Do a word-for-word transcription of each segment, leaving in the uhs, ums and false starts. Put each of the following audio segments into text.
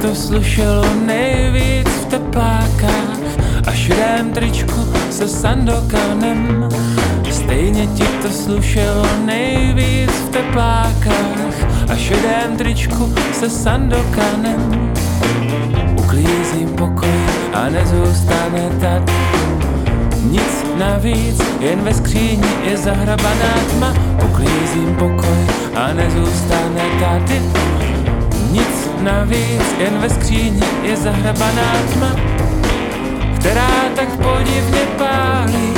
to slušelo nejvíc v teplákách a širém tričku se Sandokanem. Stejně ti to slušelo nejvíc v teplákách a širém tričku se Sandokanem. Uklízím pokoj a nezůstane tady nic navíc, jen ve skříni je zahrabaná tma. Uklízím pokoj a nezůstane tady nic navíc, jen ve skříni je zahrabaná tma, která tak podivně pálí.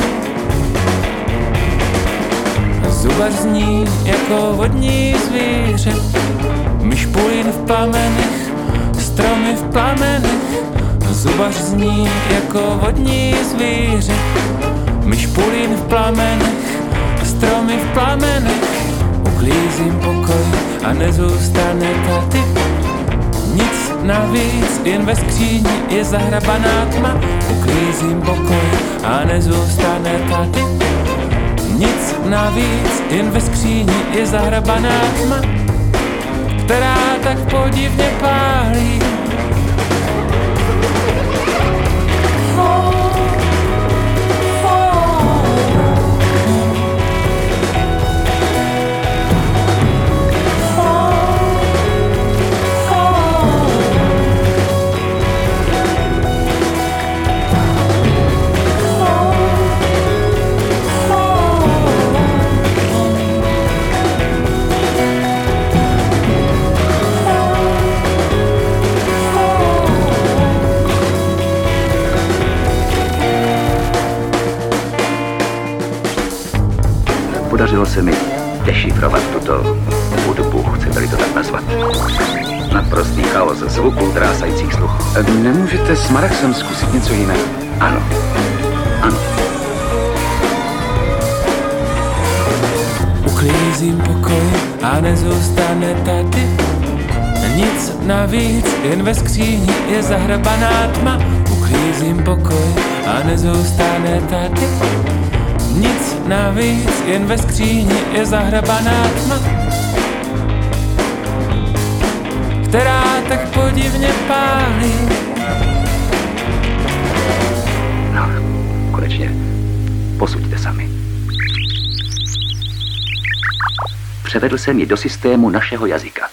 Zubař zní jako vodní zvíře, myšpulín v plamenech, stromy v plamenech. Zubař zní jako vodní zvíře, myšpulín v plamenech, stromy v plamenech. Uklízím pokoj a nezůstane tady nic navíc, jen ve skříni je zahrabaná tma. Uklízím pokoj a nezůstane tady nic navíc, jen ve skříni je zahrabaná tma, která tak podivně pálí. Podařilo se mi dešifrovat tuto hudbu, chcete-li to tak nazvat. Naprostý chaos zvuků drásajících sluch. Nemůžete s Marexem zkusit něco jiného? Ano. Ano. Uklízím pokoj a nezůstane tady nic navíc, jen ve skříni je zahrabaná tma. Uklízím pokoj a nezůstane tady nic navíc, jen ve skříni je zahrabaná tma, která tak podivně pálí. No, konečně. Posuďte sami. Převedl jsem ji do systému našeho jazyka.